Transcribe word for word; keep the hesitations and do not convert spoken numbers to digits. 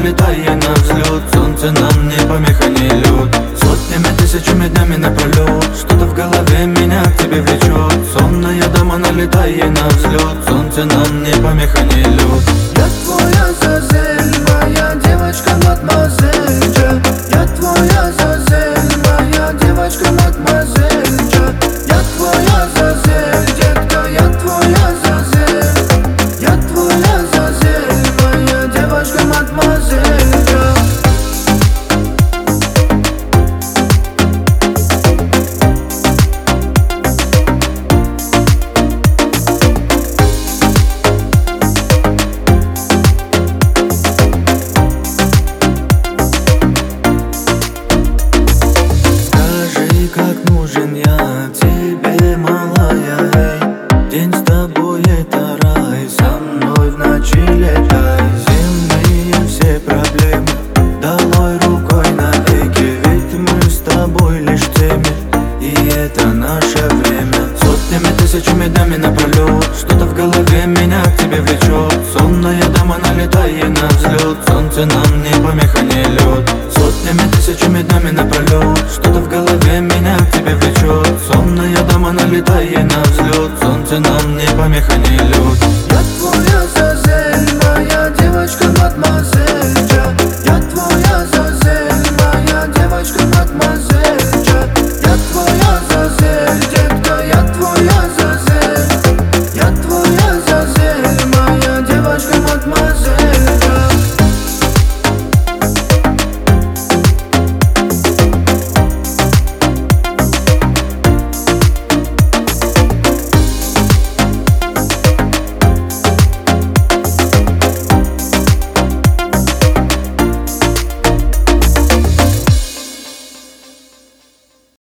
налетая на взлет. Солнце нам не помеха, не лед. Сотнями, тысячами днями напролет. Что-то в голове меня к тебе влечет. Сонная дама, налетая на взлет. Солнце нам не помеха, не лед. Я твоя Азазель, моя девочка мадемуазель Джа. Я твоя Азазель, моя девочка мадемуазель Джа. Я твоя Азазель, детка, я твоя Азазель. Я твоя Азазель, моя девочка мадемуазель Джа. Как нужен я тебе, малая, эй. День с тобой это рай, со мной в ночи летай. Земные все проблемы долой рукой навеки. Ведь мы с тобой лишь теми, и это наше время. Сотнями, тысячами днями напролет. Что-то в голове меня к тебе влечет. Сонная дама, налетая на взлет. Солнце нам не помеха, не лед. Сотнями, тысячами днями напролет. Что-то в голове меня к тебе влечет. Сонная дама, налетая на взлет. Солнце нам не помеха, не лед. Я твоя Азазель, моя девочка мадемуазель Джа. Я твоя